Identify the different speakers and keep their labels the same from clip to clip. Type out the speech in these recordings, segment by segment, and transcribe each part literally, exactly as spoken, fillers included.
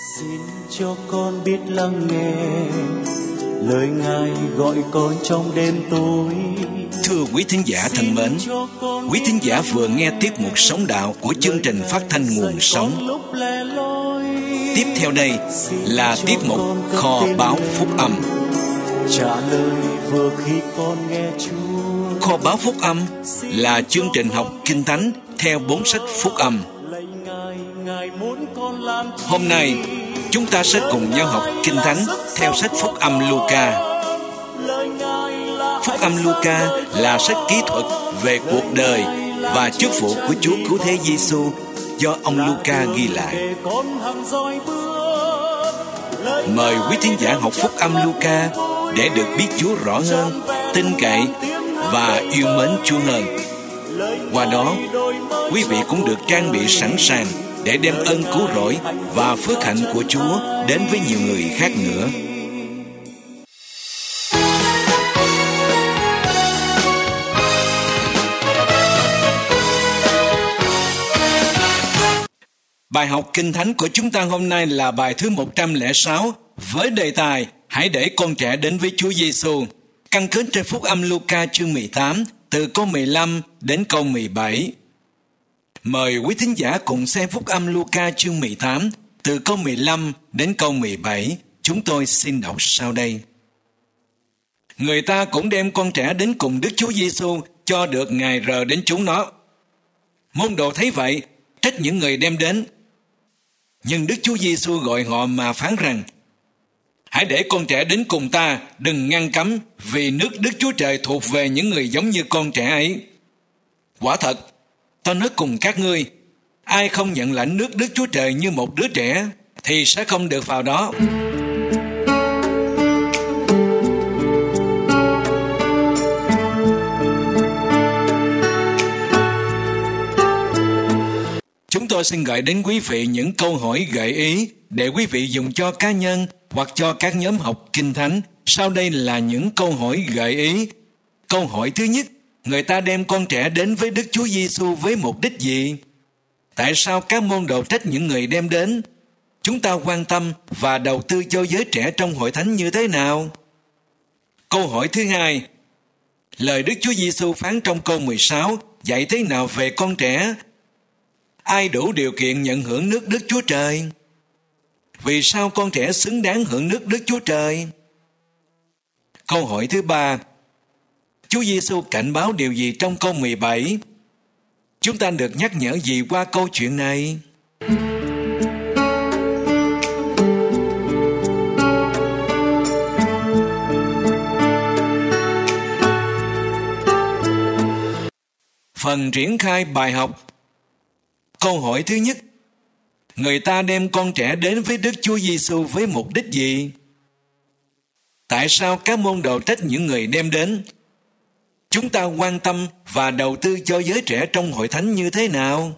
Speaker 1: Xin cho con biết lắng nghe lời Ngài gọi con trong đêm tối.
Speaker 2: Thưa quý thính giả thân mến, quý thính giả vừa nghe tiết mục Sống Đạo của chương trình phát thanh Nguồn Sống. Tiếp theo đây là tiết mục Kho Báu Phúc Âm.
Speaker 1: Trả lời vừa khi con nghe Chúa.
Speaker 2: Kho Báu Phúc Âm là chương trình học Kinh Thánh theo bốn sách Phúc Âm. Hôm nay chúng ta sẽ cùng nhau học Kinh Thánh theo sách Phúc Âm Luca. Phúc Âm Luca là sách kỹ thuật về cuộc đời và chức vụ của Chúa Cứu Thế Giêsu do ông Luca ghi lại. Mời quý thính giả học Phúc Âm Luca để được biết Chúa rõ hơn, tin cậy và yêu mến Chúa hơn. Qua đó, quý vị cũng được trang bị sẵn sàng để đem ơn cứu rỗi và phước hạnh của Chúa đến với nhiều người khác nữa. Bài học Kinh Thánh của chúng ta hôm nay là bài thứ một trăm lẻ sáu với đề tài Hãy để con trẻ đến với Chúa Giêsu, căn cứ trên Phúc Âm Luca chương mười tám từ câu mười lăm đến câu mười bảy. Mời quý thính giả cùng xem Phúc Âm Luca chương mười tám từ câu mười lăm đến câu mười bảy. Chúng tôi xin đọc sau đây. Người ta cũng đem con trẻ đến cùng Đức Chúa Giêsu cho được Ngài rờ đến chúng nó. Môn đồ thấy vậy, trách những người đem đến. Nhưng Đức Chúa Giêsu gọi họ mà phán rằng: Hãy để con trẻ đến cùng ta, đừng ngăn cấm, vì nước Đức Chúa Trời thuộc về những người giống như con trẻ ấy. Quả thật, tôi nói cùng các ngươi, ai không nhận lãnh nước Đức Chúa Trời như một đứa trẻ, thì sẽ không được vào đó. Chúng tôi xin gửi đến quý vị những câu hỏi gợi ý để quý vị dùng cho cá nhân hoặc cho các nhóm học Kinh Thánh. Sau đây là những câu hỏi gợi ý. Câu hỏi thứ nhất, người ta đem con trẻ đến với Đức Chúa Giêsu với mục đích gì? Tại sao các môn đồ trách những người đem đến? Chúng ta quan tâm và đầu tư cho giới trẻ trong hội thánh như thế nào? Câu hỏi thứ hai, lời Đức Chúa Giêsu phán trong câu mười sáu dạy thế nào về con trẻ? Ai đủ điều kiện nhận hưởng nước Đức Chúa Trời? Vì sao con trẻ xứng đáng hưởng nước Đức Chúa Trời? Câu hỏi thứ ba, Chúa Giêsu cảnh báo điều gì trong câu mười bảy? Chúng ta được nhắc nhở gì qua câu chuyện này? Phần triển khai bài học. Câu hỏi thứ nhất, người ta đem con trẻ đến với Đức Chúa Giêsu với mục đích gì? Tại sao các môn đồ trách những người đem đến? Chúng ta quan tâm và đầu tư cho giới trẻ trong hội thánh như thế nào?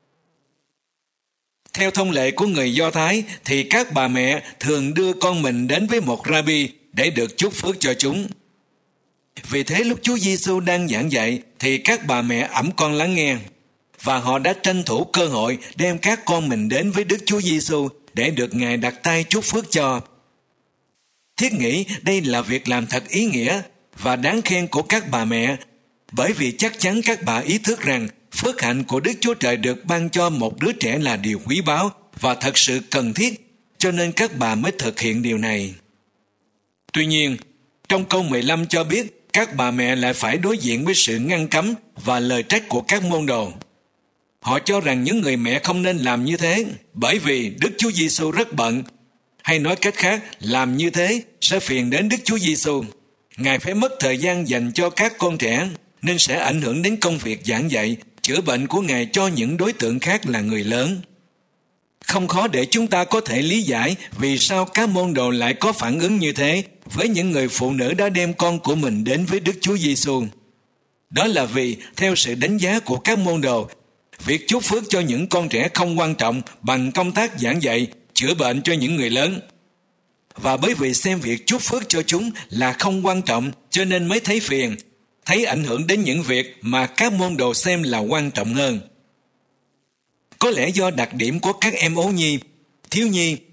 Speaker 2: Theo thông lệ của người Do Thái thì các bà mẹ thường đưa con mình đến với một rabbi để được chúc phước cho chúng. Vì thế lúc Chúa Giêsu đang giảng dạy thì các bà mẹ ẵm con lắng nghe, và họ đã tranh thủ cơ hội đem các con mình đến với Đức Chúa Giêsu để được Ngài đặt tay chúc phước cho. Thiết nghĩ đây là việc làm thật ý nghĩa và đáng khen của các bà mẹ, bởi vì chắc chắn các bà ý thức rằng phước hạnh của Đức Chúa Trời được ban cho một đứa trẻ là điều quý báu và thật sự cần thiết, cho nên các bà mới thực hiện điều này. Tuy nhiên, trong câu mười lăm cho biết các bà mẹ lại phải đối diện với sự ngăn cấm và lời trách của các môn đồ. Họ cho rằng những người mẹ không nên làm như thế, bởi vì Đức Chúa Giêsu rất bận, hay nói cách khác, làm như thế sẽ phiền đến Đức Chúa Giêsu. Ngài phải mất thời gian dành cho các con trẻ, nên sẽ ảnh hưởng đến công việc giảng dạy, chữa bệnh của Ngài cho những đối tượng khác là người lớn. Không khó để chúng ta có thể lý giải vì sao các môn đồ lại có phản ứng như thế với những người phụ nữ đã đem con của mình đến với Đức Chúa Giêsu. Đó là vì, theo sự đánh giá của các môn đồ, việc chúc phước cho những con trẻ không quan trọng bằng công tác giảng dạy, chữa bệnh cho những người lớn. Và bởi vì xem việc chúc phước cho chúng là không quan trọng, cho nên mới thấy phiền, thấy ảnh hưởng đến những việc mà các môn đồ xem là quan trọng hơn. Có lẽ do đặc điểm của các em ấu nhi, thiếu nhi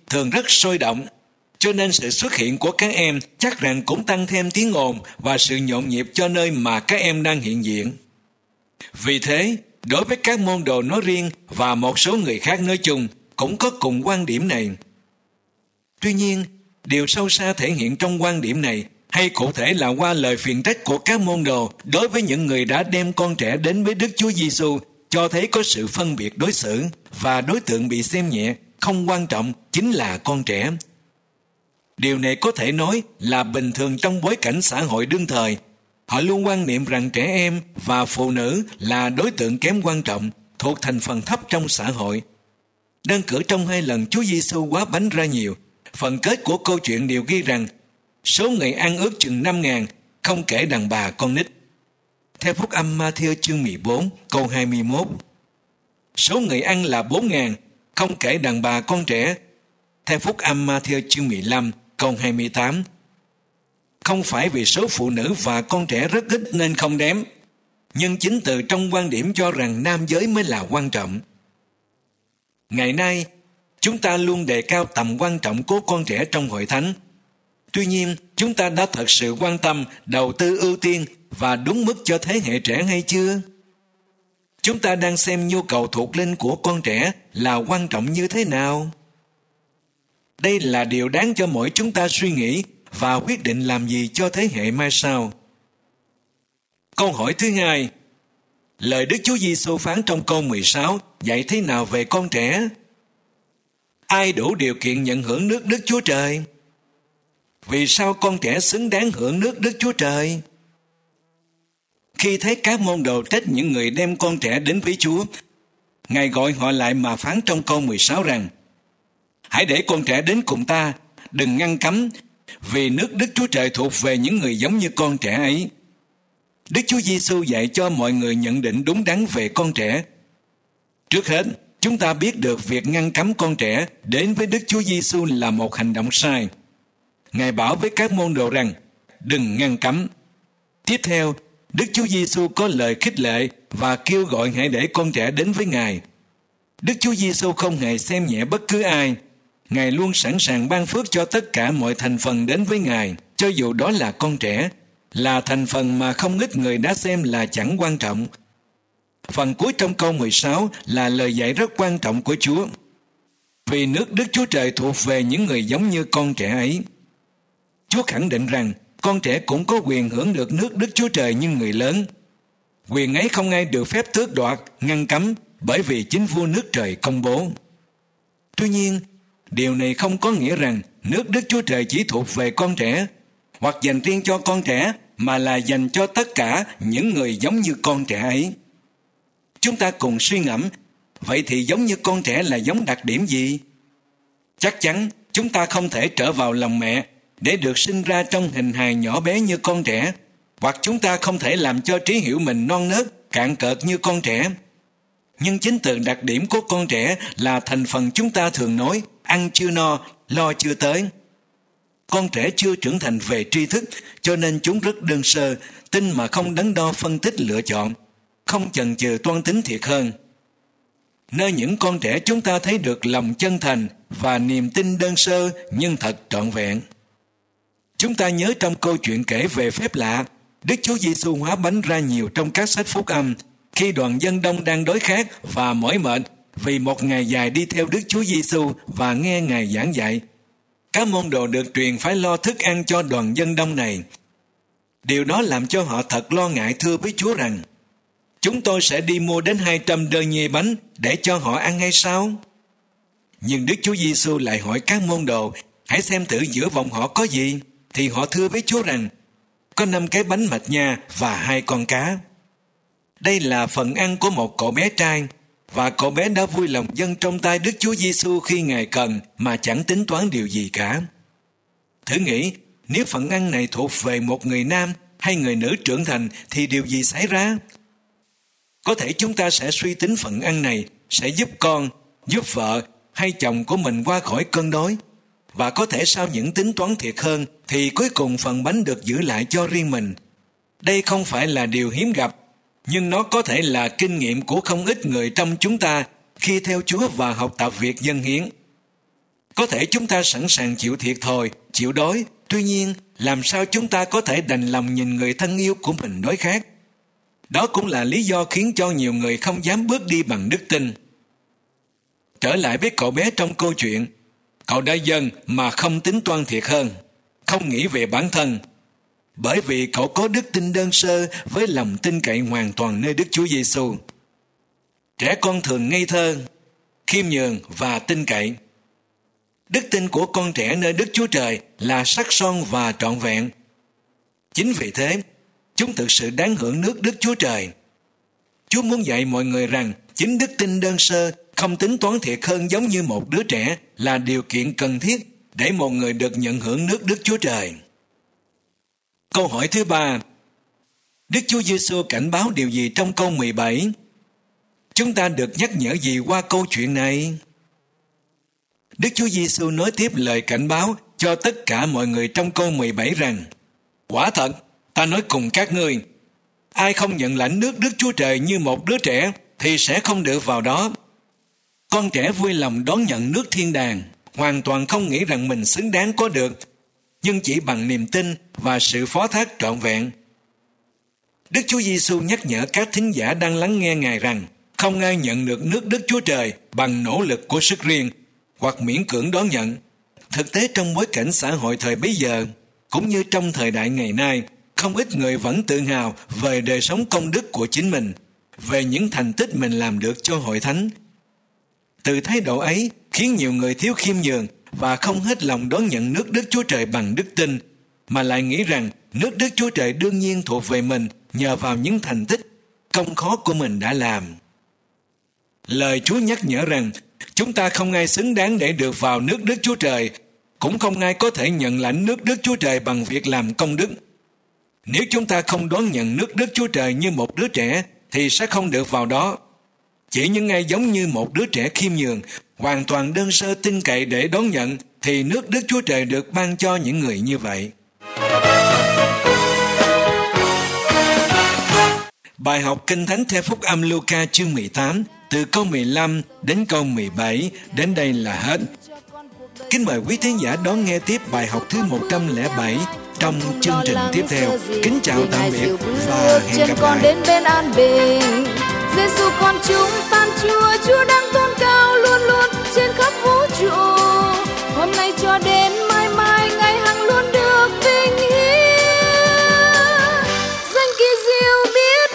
Speaker 2: thường rất sôi động, cho nên sự xuất hiện của các em chắc rằng cũng tăng thêm tiếng ồn và sự nhộn nhịp cho nơi mà các em đang hiện diện. Vì thế, đối với các môn đồ nói riêng và một số người khác nói chung cũng có cùng quan điểm này. Tuy nhiên, điều sâu xa thể hiện trong quan điểm này hay cụ thể là qua lời phiền trách của các môn đồ đối với những người đã đem con trẻ đến với Đức Chúa Giêsu cho thấy có sự phân biệt đối xử và đối tượng bị xem nhẹ, không quan trọng chính là con trẻ. Điều này có thể nói là bình thường trong bối cảnh xã hội đương thời. Họ luôn quan niệm rằng trẻ em và phụ nữ là đối tượng kém quan trọng, thuộc thành phần thấp trong xã hội. Đơn cử trong hai lần Chúa Giêsu hóa bánh ra nhiều, phần kết của câu chuyện đều ghi rằng số người ăn ước chừng năm ngàn, không kể đàn bà con nít. Theo Phúc âm Ma-thi-ơ chương mười bốn, câu hai mươi mốt. Số người ăn là bốn ngàn, không kể đàn bà con trẻ. Theo Phúc âm Ma-thi-ơ chương mười lăm, câu hai mươi tám. Không phải vì số phụ nữ và con trẻ rất ít nên không đếm, nhưng chính từ trong quan điểm cho rằng nam giới mới là quan trọng. Ngày nay, chúng ta luôn đề cao tầm quan trọng của con trẻ trong hội thánh. Tuy nhiên, chúng ta đã thật sự quan tâm, đầu tư ưu tiên và đúng mức cho thế hệ trẻ hay chưa? Chúng ta đang xem nhu cầu thuộc linh của con trẻ là quan trọng như thế nào? Đây là điều đáng cho mỗi chúng ta suy nghĩ và quyết định làm gì cho thế hệ mai sau. Câu hỏi thứ hai, lời Đức Chúa Giêsu phán trong câu mười sáu dạy thế nào về con trẻ? Ai đủ điều kiện nhận hưởng nước Đức Chúa Trời? Vì sao con trẻ xứng đáng hưởng nước Đức Chúa Trời? Khi thấy các môn đồ trách những người đem con trẻ đến với Chúa, Ngài gọi họ lại mà phán trong câu mười sáu rằng: hãy để con trẻ đến cùng ta, đừng ngăn cấm, vì nước Đức Chúa Trời thuộc về những người giống như con trẻ ấy. Đức Chúa Giêsu dạy cho mọi người nhận định đúng đắn về con trẻ. Trước hết, chúng ta biết được việc ngăn cấm con trẻ đến với Đức Chúa Giêsu là một hành động sai. Ngài bảo với các môn đồ rằng: đừng ngăn cấm. Tiếp theo, Đức Chúa Giêsu có lời khích lệ và kêu gọi hãy để con trẻ đến với Ngài. Đức Chúa Giêsu không hề xem nhẹ bất cứ ai. Ngài luôn sẵn sàng ban phước cho tất cả mọi thành phần đến với Ngài, cho dù đó là con trẻ, là thành phần mà không ít người đã xem là chẳng quan trọng. Phần cuối trong câu mười sáu là lời dạy rất quan trọng của Chúa. Vì nước Đức Chúa Trời thuộc về những người giống như con trẻ ấy. Chúa khẳng định rằng con trẻ cũng có quyền hưởng được nước Đức Chúa Trời như người lớn. Quyền ấy không ai được phép tước đoạt, ngăn cấm, bởi vì chính vua nước trời công bố. Tuy nhiên, điều này không có nghĩa rằng nước Đức Chúa Trời chỉ thuộc về con trẻ, hoặc dành riêng cho con trẻ, mà là dành cho tất cả những người giống như con trẻ ấy. Chúng ta cùng suy ngẫm, vậy thì giống như con trẻ là giống đặc điểm gì? Chắc chắn chúng ta không thể trở vào lòng mẹ để được sinh ra trong hình hài nhỏ bé như con trẻ, hoặc chúng ta không thể làm cho trí hiểu mình non nớt, cạn cợt như con trẻ. Nhưng chính từ đặc điểm của con trẻ là thành phần chúng ta thường nói ăn chưa no, lo chưa tới. Con trẻ chưa trưởng thành về tri thức, cho nên chúng rất đơn sơ, tin mà không đắn đo phân tích lựa chọn, không chần chừ toan tính thiệt hơn. Nơi những con trẻ chúng ta thấy được lòng chân thành và niềm tin đơn sơ nhưng thật trọn vẹn. Chúng ta nhớ trong câu chuyện kể về phép lạ, Đức Chúa Giêsu hóa bánh ra nhiều trong các sách phúc âm, khi đoàn dân đông đang đói khát và mỏi mệt vì một ngày dài đi theo Đức Chúa Giêsu và nghe Ngài giảng dạy. Các môn đồ được truyền phải lo thức ăn cho đoàn dân đông này. Điều đó làm cho họ thật lo ngại thưa với Chúa rằng: chúng tôi sẽ đi mua đến hai trăm đơ nhê bánh để cho họ ăn hay sao? Nhưng Đức Chúa Giêsu lại hỏi các môn đồ: hãy xem thử giữa vòng họ có gì? Thì họ thưa với Chúa rằng: có năm cái bánh mạch nha và hai con cá. Đây là phần ăn của một cậu bé trai, và cậu bé đã vui lòng dâng trong tay Đức Chúa Giêsu khi Ngài cần mà chẳng tính toán điều gì cả. Thử nghĩ, nếu phần ăn này thuộc về một người nam hay người nữ trưởng thành thì điều gì xảy ra? Có thể chúng ta sẽ suy tính phần ăn này sẽ giúp con, giúp vợ hay chồng của mình qua khỏi cơn đói, và có thể sau những tính toán thiệt hơn thì cuối cùng phần bánh được giữ lại cho riêng mình. Đây không phải là điều hiếm gặp, nhưng nó có thể là kinh nghiệm của không ít người trong chúng ta khi theo Chúa và học tập việc dâng hiến. Có thể chúng ta sẵn sàng chịu thiệt thòi, chịu đói, tuy nhiên làm sao chúng ta có thể đành lòng nhìn người thân yêu của mình đói khát? Đó cũng là lý do khiến cho nhiều người không dám bước đi bằng đức tin. Trở lại với cậu bé trong câu chuyện, cậu đã dâng mà không tính toán thiệt hơn, không nghĩ về bản thân, bởi vì cậu có đức tin đơn sơ với lòng tin cậy hoàn toàn nơi Đức Chúa Giêsu. Trẻ con thường ngây thơ, khiêm nhường và tin cậy. Đức tin của con trẻ nơi Đức Chúa Trời là sắc son và trọn vẹn. Chính vì thế, chúng thực sự đáng hưởng nước Đức Chúa Trời. Chúa muốn dạy mọi người rằng chính đức tin đơn sơ, không tính toán thiệt hơn giống như một đứa trẻ là điều kiện cần thiết để một người được nhận hưởng nước Đức Chúa Trời. Câu hỏi thứ ba, Đức Chúa Giêsu cảnh báo điều gì trong câu mười bảy? Chúng ta được nhắc nhở gì qua câu chuyện này? Đức Chúa Giêsu nói tiếp lời cảnh báo cho tất cả mọi người trong câu mười bảy rằng: Quả thật, ta nói cùng các ngươi, ai không nhận lãnh nước Đức Chúa Trời như một đứa trẻ thì sẽ không được vào đó. Con trẻ vui lòng đón nhận nước thiên đàng, hoàn toàn không nghĩ rằng mình xứng đáng có được, nhưng chỉ bằng niềm tin và sự phó thác trọn vẹn. Đức Chúa Giêsu nhắc nhở các thính giả đang lắng nghe Ngài rằng không ai nhận được nước Đức Chúa Trời bằng nỗ lực của sức riêng hoặc miễn cưỡng đón nhận. Thực tế trong bối cảnh xã hội thời bấy giờ, cũng như trong thời đại ngày nay, không ít người vẫn tự hào về đời sống công đức của chính mình, về những thành tích mình làm được cho hội thánh. Từ thái độ ấy khiến nhiều người thiếu khiêm nhường và không hết lòng đón nhận nước Đức Chúa Trời bằng đức tin, mà lại nghĩ rằng nước Đức Chúa Trời đương nhiên thuộc về mình nhờ vào những thành tích, công khó của mình đã làm. Lời Chúa nhắc nhở rằng chúng ta không ai xứng đáng để được vào nước Đức Chúa Trời, cũng không ai có thể nhận lãnh nước Đức Chúa Trời bằng việc làm công đức. Nếu chúng ta không đón nhận nước Đức Chúa Trời như một đứa trẻ thì sẽ không được vào đó. Chỉ những ai giống như một đứa trẻ khiêm nhường, hoàn toàn đơn sơ tin cậy để đón nhận thì nước Đức Chúa Trời được ban cho những người như vậy. Bài học Kinh Thánh theo Phúc Âm Luca chương mười tám, từ câu mười lăm đến câu mười bảy, đến đây là hết. Kính mời quý thính giả đón nghe tiếp bài học thứ một trăm lẻ bảy trong chương trình tiếp theo. Kính chào tạm biệt và hẹn gặp lại.
Speaker 3: Đến bên an bình, Giêsu con chúng tan Chúa, Chúa đang tôn cao luôn luôn trên khắp vũ trụ. Hôm nay cho đến mãi mãi, ngày hằng luôn được vinh hiển, danh kỳ diệu biết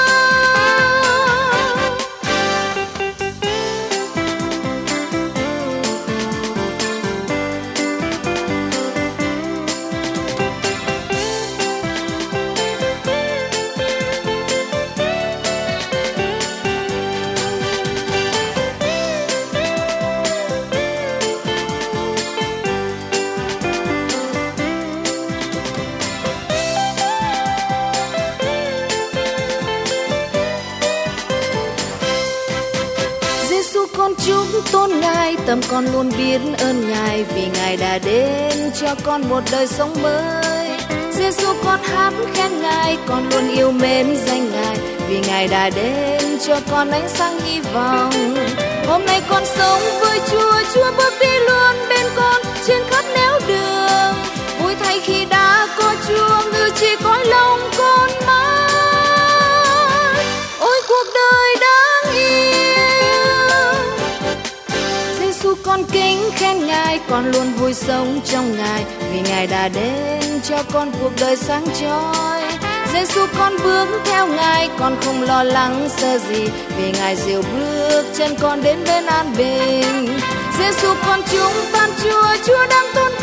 Speaker 3: bao. Con chúng tôn Ngài, tâm con luôn biết ơn Ngài, vì Ngài đã đến cho con một đời sống mới. Giêsu con hát khen Ngài, con luôn yêu mến danh Ngài, vì Ngài đã đến cho con ánh sáng hy vọng. Hôm nay con sống với Chúa, Chúa bước đi luôn bên con trên khắp nẻo đường. Vui thay khi đã có Chúa, ngự trị cõi lòng con mãi. Ôi cuộc đời đáng yêu, con kính khen Ngài, con luôn vui sống trong Ngài, vì Ngài đã đến cho con cuộc đời sáng chói. Giêsu con bước theo Ngài, con không lo lắng sợ gì, vì Ngài dìu bước chân con đến bên an bình. Giêsu con chúng tan Chúa, Chúa đang tôn